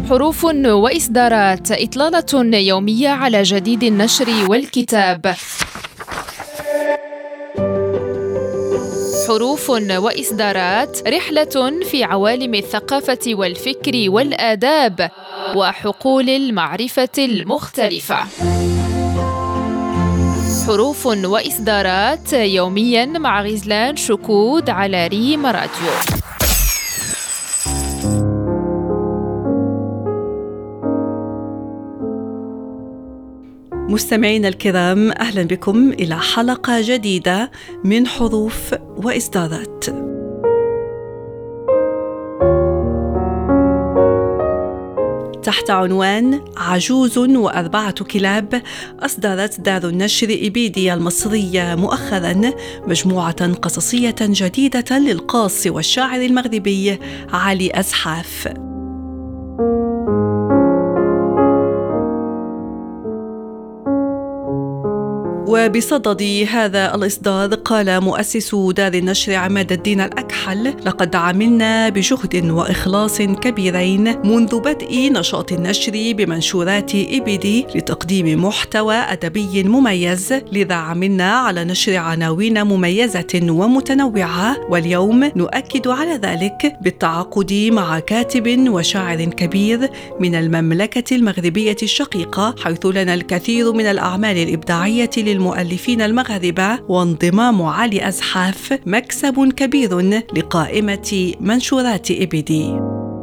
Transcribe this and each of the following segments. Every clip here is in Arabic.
حروف وإصدارات، إطلالة يومية على جديد النشر والكتاب. حروف وإصدارات، رحلة في عوالم الثقافة والفكر والآداب وحقول المعرفة المختلفة. حروف وإصدارات يومياً مع غزلان شكود على ريم راديو. مستمعينا الكرام، أهلا بكم إلى حلقة جديدة من حروف وإصدارات. تحت عنوان عجوز و4 كلاب، أصدرت دار النشر إبيديا المصرية مؤخراً مجموعة قصصية جديدة للقاص والشاعر المغربي علي أزحاف. وبصدد هذا الإصدار قال مؤسس دار النشر عماد الدين الأكحل: لقد عملنا بجهد وإخلاص كبيرين منذ بدء نشاط النشر بمنشورات إبيدي لتقديم محتوى أدبي مميز، لذا عملنا على نشر عناوين مميزة ومتنوعة، واليوم نؤكد على ذلك بالتعاقد مع كاتب وشاعر كبير من المملكة المغربية الشقيقة، حيث لنا الكثير من الأعمال الإبداعية للمؤلفين المغاربة، وانضمام علي أزحاف مكسب كبير لقائمة منشورات إبيدي.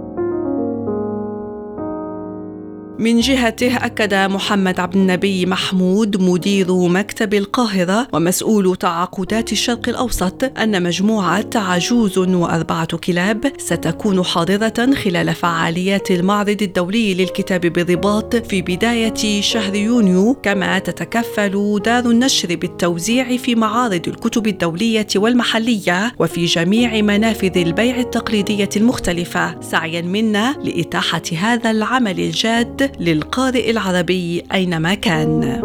من جهته أكد محمد عبد النبي محمود مدير مكتب القاهرة ومسؤول تعاقدات الشرق الأوسط أن مجموعة عجوز و4 كلاب ستكون حاضرة خلال فعاليات المعرض الدولي للكتاب بالرباط في بداية شهر يونيو، كما تتكفل دار النشر بالتوزيع في معارض الكتب الدولية والمحلية وفي جميع منافذ البيع التقليدية المختلفة، سعيا منا لإتاحة هذا العمل الجاد للقارئ العربي أينما كان.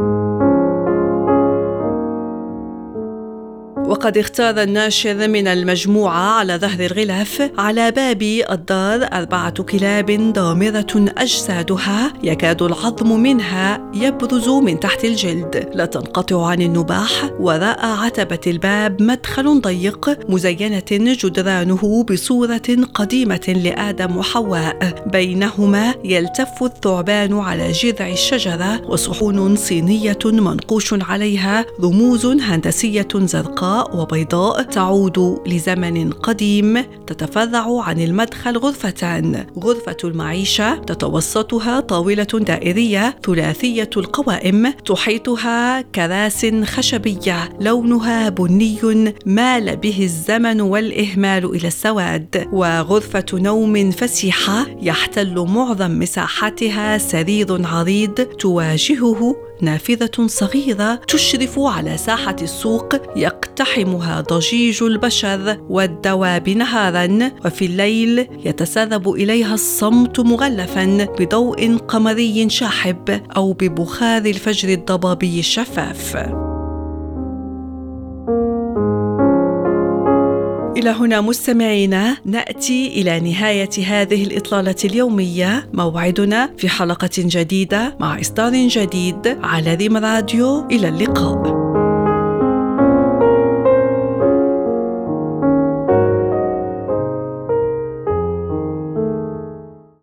وقد اختار الناشر من المجموعة على ظهر الغلاف على باب الدار 4 كلاب ضامرة أجسادها يكاد العظم منها يبرز من تحت الجلد، لا تنقطع عن النباح. وراء عتبة الباب مدخل ضيق مزينة جدرانه بصورة قديمة لآدم وحواء، بينهما يلتف الثعبان على جذع الشجرة، وصحون صينية منقوش عليها رموز هندسية زرقاء وبيضاء تعود لزمن قديم. تتفرع عن المدخل غرفتان: غرفة المعيشة تتوسطها طاولة دائرية ثلاثية القوائم تحيطها كراس خشبية لونها بني مال به الزمن والإهمال إلى السواد، وغرفة نوم فسيحة يحتل معظم مساحتها سرير عريض تواجهه نافذة صغيرة تشرف على ساحة السوق يقتحمها ضجيج البشر والدواب نهارا، وفي الليل يتسرب إليها الصمت مغلفا بضوء قمري شاحب أو ببخار الفجر الضبابي الشفاف. إلى هنا مستمعينا نأتي إلى نهاية هذه الإطلالة اليومية. موعدنا في حلقة جديدة مع إصدار جديد على ريم راديو. إلى اللقاء.